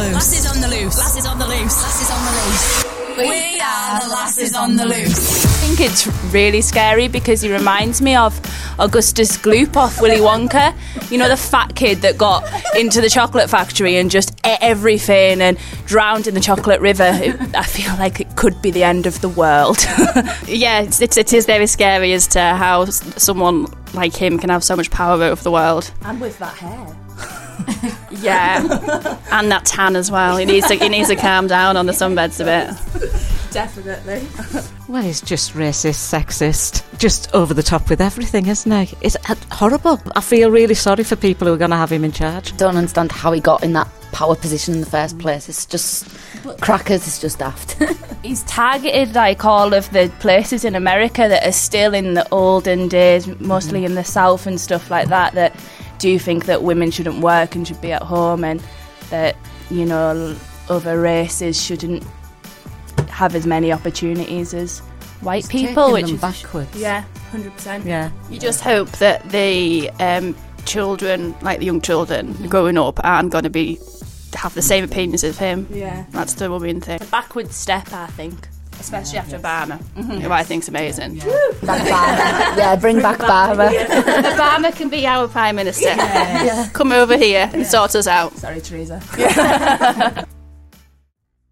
loose. Lasses on the loose. Lasses on the loose. Lasses on the loose. We are the lasses on the loose. I think it's really scary because he reminds me of Augustus Gloop off Willy Wonka. You know, the fat kid that got into the chocolate factory and just ate everything and drowned in the chocolate river. I feel like it could be the end of the world. Yeah, it is very scary as to how someone like him can have so much power over the world. And with that hair. Yeah, and that tan as well. He needs to calm down on the sunbeds a bit. Definitely. Well, he's just racist, sexist, just over the top with everything, isn't he? It's horrible. I feel really sorry for people who are going to have him in charge. Don't understand how he got in that power position in the first place. It's just crackers. It's just daft. He's targeted like all of the places in America that are still in the olden days, mostly in the South and stuff like that do think that women shouldn't work and should be at home, and that, you know, other races shouldn't have as many opportunities as white people, which is backwards. Yeah, 100%. Yeah. You just hope that the children, like the young children growing up, aren't going to have the same opinions as him. Yeah. That's the worrying thing. A backward step, I think. Especially after Obama, Who I think's amazing. Back Barber. Yeah, bring back Barber. Obama can be our Prime Minister. Come over here and sort us out. Sorry, Theresa.